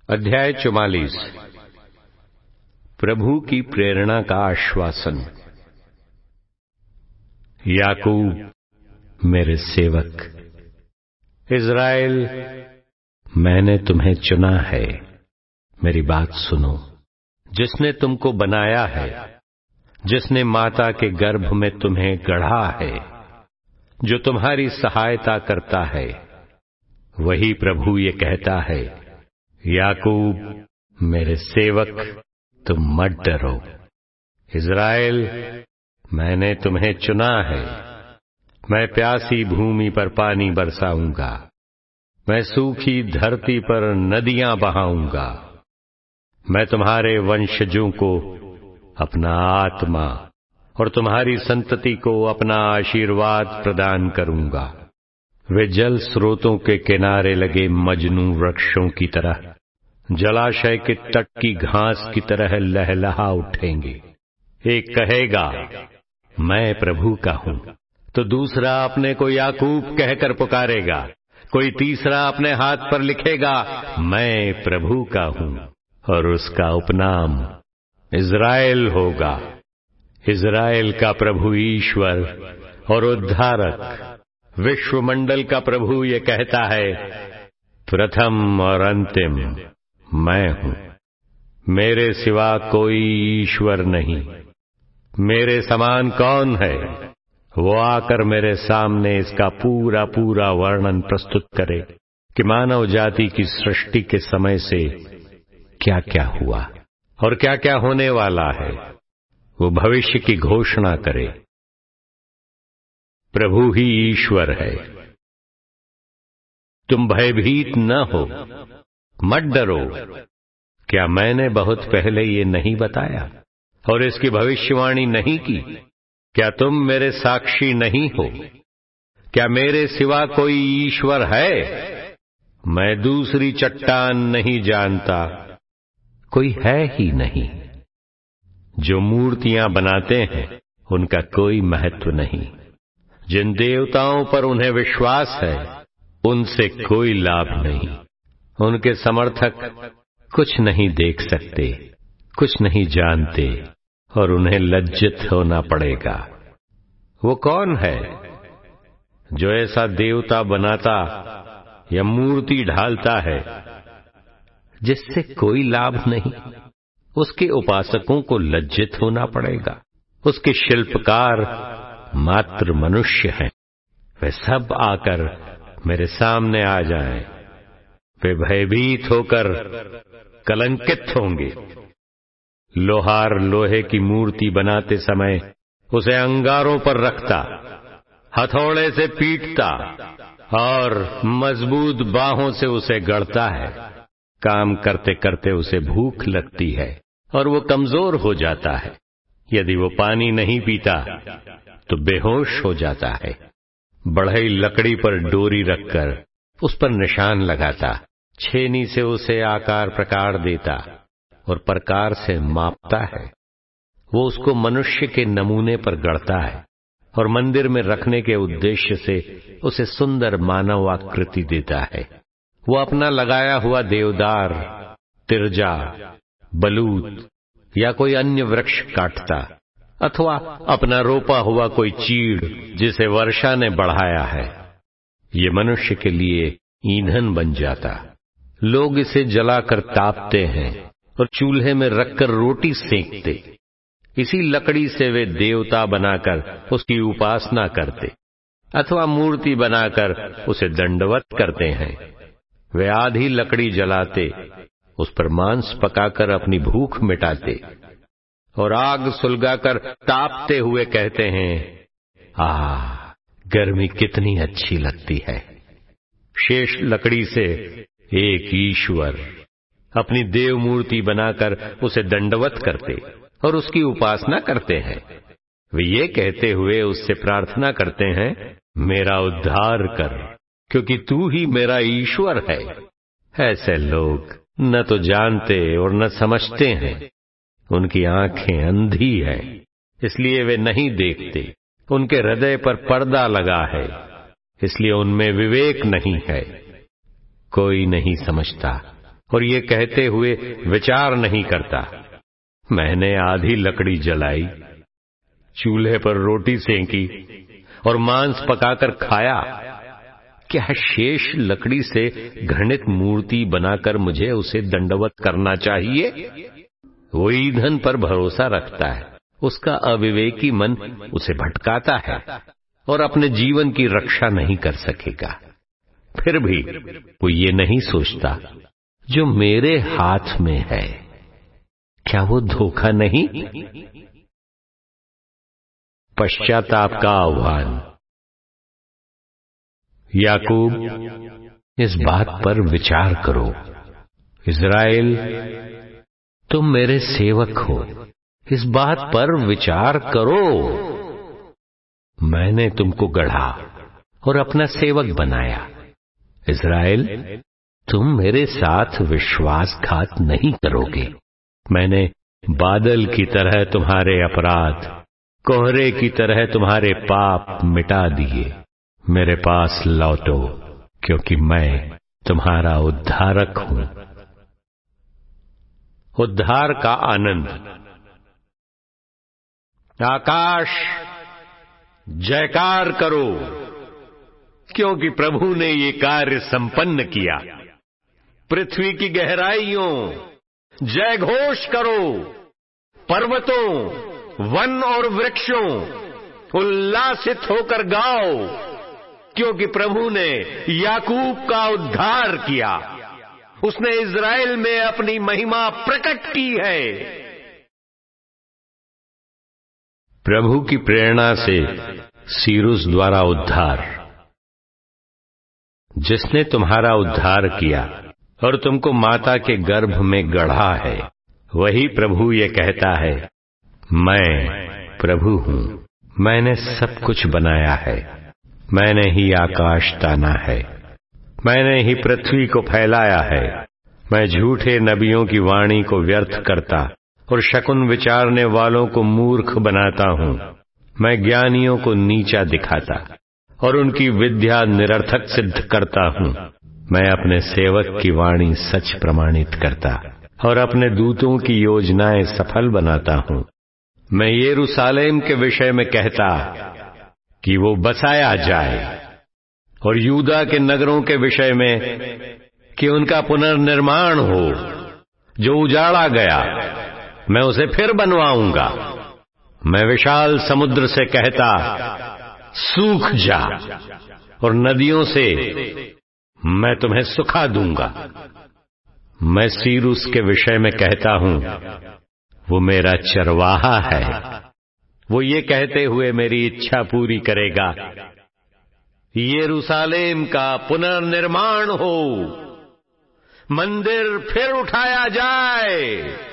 अध्याय 44। प्रभु की प्रेरणा का आश्वासन। याकूब मेरे सेवक, इज़राइल मैंने तुम्हें चुना है। मेरी बात सुनो। जिसने तुमको बनाया है, जिसने माता के गर्भ में तुम्हें गढ़ा है, जो तुम्हारी सहायता करता है, वही प्रभु ये कहता है, याकूब मेरे सेवक, तुम मत डरो। इज़राइल मैंने तुम्हें चुना है। मैं प्यासी भूमि पर पानी बरसाऊंगा, मैं सूखी धरती पर नदियां बहाऊंगा। मैं तुम्हारे वंशजों को अपना आत्मा और तुम्हारी संतति को अपना आशीर्वाद प्रदान करूंगा। वे जल स्रोतों के किनारे लगे मजनू वृक्षों की तरह, जलाशय के तट की घास की तरह लहलहा उठेंगे। एक कहेगा, मैं प्रभु का हूं, तो दूसरा अपने को याकूब कहकर पुकारेगा। कोई तीसरा अपने हाथ पर लिखेगा, मैं प्रभु का हूं, और उसका उपनाम इज़राइल होगा। इज़राइल का प्रभु ईश्वर और उद्धारक, विश्वमंडल का प्रभु ये कहता है, प्रथम और अंतिम मैं हूं। मेरे सिवा कोई ईश्वर नहीं। मेरे समान कौन है? वो आकर मेरे सामने इसका पूरा पूरा वर्णन प्रस्तुत करे कि मानव जाति की सृष्टि के समय से क्या क्या हुआ और क्या क्या होने वाला है। वो भविष्य की घोषणा करे। प्रभु ही ईश्वर है। तुम भयभीत न हो, मत डरो। क्या मैंने बहुत पहले ये नहीं बताया और इसकी भविष्यवाणी नहीं की? क्या तुम मेरे साक्षी नहीं हो? क्या मेरे सिवा कोई ईश्वर है? मैं दूसरी चट्टान नहीं जानता, कोई है ही नहीं। जो मूर्तियां बनाते हैं उनका कोई महत्व नहीं। जिन देवताओं पर उन्हें विश्वास है उनसे कोई लाभ नहीं। उनके समर्थक कुछ नहीं देख सकते, कुछ नहीं जानते, और उन्हें लज्जित होना पड़ेगा। वो कौन है जो ऐसा देवता बनाता या मूर्ति ढालता है जिससे कोई लाभ नहीं? उसके उपासकों को लज्जित होना पड़ेगा। उसके शिल्पकार मात्र मनुष्य हैं। वे सब आकर मेरे सामने आ जाएं। वे भयभीत होकर कलंकित होंगे। लोहार लोहे की मूर्ति बनाते समय उसे अंगारों पर रखता, हथौड़े से पीटता और मजबूत बाहों से उसे गढ़ता है। काम करते करते उसे भूख लगती है और वो कमजोर हो जाता है। यदि वो पानी नहीं पीता तो बेहोश हो जाता है। बढ़ई लकड़ी पर डोरी रखकर उस पर निशान लगाता, छेनी से उसे आकार प्रकार देता और प्रकार से मापता है। वो उसको मनुष्य के नमूने पर गढ़ता है और मंदिर में रखने के उद्देश्य से उसे सुंदर मानव आकृति देता है। वो अपना लगाया हुआ देवदार, तिरजा, बलूत या कोई अन्य वृक्ष काटता, अथवा अपना रोपा हुआ कोई चीड़ जिसे वर्षा ने बढ़ाया है। ये मनुष्य के लिए ईंधन बन जाता। लोग इसे जलाकर तापते हैं और चूल्हे में रखकर रोटी सेंकते। इसी लकड़ी से वे देवता बनाकर उसकी उपासना करते, अथवा मूर्ति बनाकर उसे दंडवत करते हैं। वे आधी लकड़ी जलाते, उस पर मांस पकाकर अपनी भूख मिटाते और आग सुलगाकर तापते हुए कहते हैं, गर्मी कितनी अच्छी लगती है। शेष लकड़ी से एक ईश्वर अपनी देव मूर्ति बनाकर उसे दंडवत करते और उसकी उपासना करते हैं। वे ये कहते हुए उससे प्रार्थना करते हैं, मेरा उद्धार कर, क्योंकि तू ही मेरा ईश्वर है। ऐसे लोग न तो जानते और न समझते हैं। उनकी आंखें अंधी हैं, इसलिए वे नहीं देखते। उनके हृदय पर पर्दा लगा है, इसलिए उनमें विवेक नहीं है। कोई नहीं समझता, और ये कहते हुए विचार नहीं करता, मैंने आधी लकड़ी जलाई, चूल्हे पर रोटी सेंकी और मांस पकाकर खाया, क्या शेष लकड़ी से घृणित मूर्ति बनाकर मुझे उसे दंडवत करना चाहिए? वो ईंधन पर भरोसा रखता है, उसका अविवेकी मन उसे भटकाता है और अपने जीवन की रक्षा नहीं कर सकेगा। फिर भी वो ये नहीं सोचता, जो मेरे हाथ में है क्या वो धोखा नहीं? पश्चाताप का आह्वान। याकूब, इस बात पर विचार करो। इज़राइल, तुम मेरे सेवक हो, इस बात पर विचार करो। मैंने तुमको गढ़ा और अपना सेवक बनाया। इज़राइल, तुम मेरे साथ विश्वासघात नहीं करोगे। मैंने बादल की तरह तुम्हारे अपराध, कोहरे की तरह तुम्हारे पाप मिटा दिए। मेरे पास लौटो, क्योंकि मैं तुम्हारा उद्धारक हूं। उद्धार का आनंद। आकाश, जयकार करो, क्योंकि प्रभु ने ये कार्य संपन्न किया। पृथ्वी की गहराइयों, जय घोष करो। पर्वतों, वन और वृक्षों, उल्लासित होकर गाओ, क्योंकि प्रभु ने याकूब का उद्धार किया। उसने इज़राइल में अपनी महिमा प्रकट की है। प्रभु की प्रेरणा से सीरुस द्वारा उद्धार। जिसने तुम्हारा उद्धार किया और तुमको माता के गर्भ में गढ़ा है, वही प्रभु ये कहता है, मैं प्रभु हूं। मैंने सब कुछ बनाया है, मैंने ही आकाश ताना है, मैंने ही पृथ्वी को फैलाया है। मैं झूठे नबियों की वाणी को व्यर्थ करता और शकुन विचारने वालों को मूर्ख बनाता हूं। मैं ज्ञानियों को नीचा दिखाता और उनकी विद्या निरर्थक सिद्ध करता हूं। मैं अपने सेवक की वाणी सच प्रमाणित करता और अपने दूतों की योजनाएं सफल बनाता हूं। मैं यरूशलेम के विषय में कहता कि वो बसाया जाए, और यूदा के नगरों के विषय में कि उनका पुनर्निर्माण हो। जो उजाड़ा गया, मैं उसे फिर बनवाऊंगा। मैं विशाल समुद्र से कहता, सूख जा, और नदियों से मैं तुम्हें सुखा दूंगा। मैं सीरुस के विषय में कहता हूं, वो मेरा चरवाहा है। वो ये कहते हुए मेरी इच्छा पूरी करेगा, यरूशलेम का पुनर्निर्माण हो, मंदिर फिर उठाया जाए।